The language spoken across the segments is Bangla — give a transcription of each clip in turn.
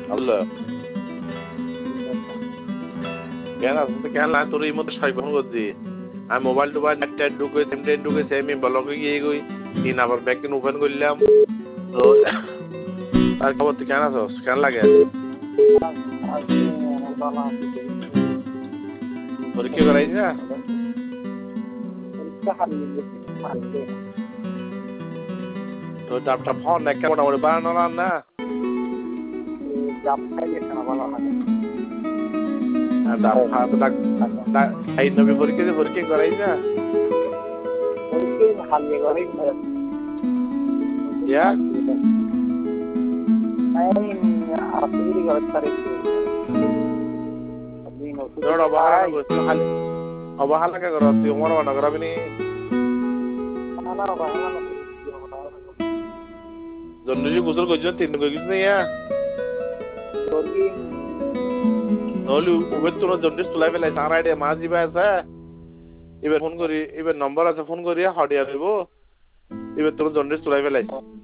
আল্লাহ কেন আসতে কেন না তোর এই মধ্যে সাইফোন করছি আমি মোবাইল টোবাইল নেট ঢুকে সিম টেট ঢুকে সেমি ব্লকে গিয়ে গই তিন আবার ব্যাক ওপেন করলাম তো তার খবর তুই কেন আছো কেন লাগে পরীক্ষা করাইছ না তো ডাবটা ফোন একটা মোটামুটি বানানো না ডাব খাওয়া এই নবী পরীক্ষা করাইছ না ইয়া অবহেলা কে করো তুই আমার মনে করাবি নি জন্ডিসি গোসল করছো তিন দিন কইছিস না ইয়া নহলে উবের তোর জন্ডিস তুলাই ফেলাই সারা আইডিয়া মাছ দিবা আছে এবার ফোন করি এবার নম্বর আছে ফোন করি হডিয়া দেব এবার তোর জন্ডিস তুলাই ফেলাই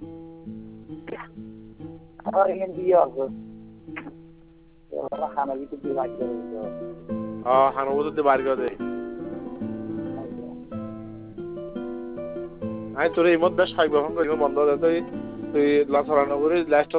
হানুবুদ্ধি বার করে দে আই তোর এই মধ্যে বেশ কয়েকবার ফোন করি বন্ধ হয়ে তুই লাস হরানো করি লাস্ট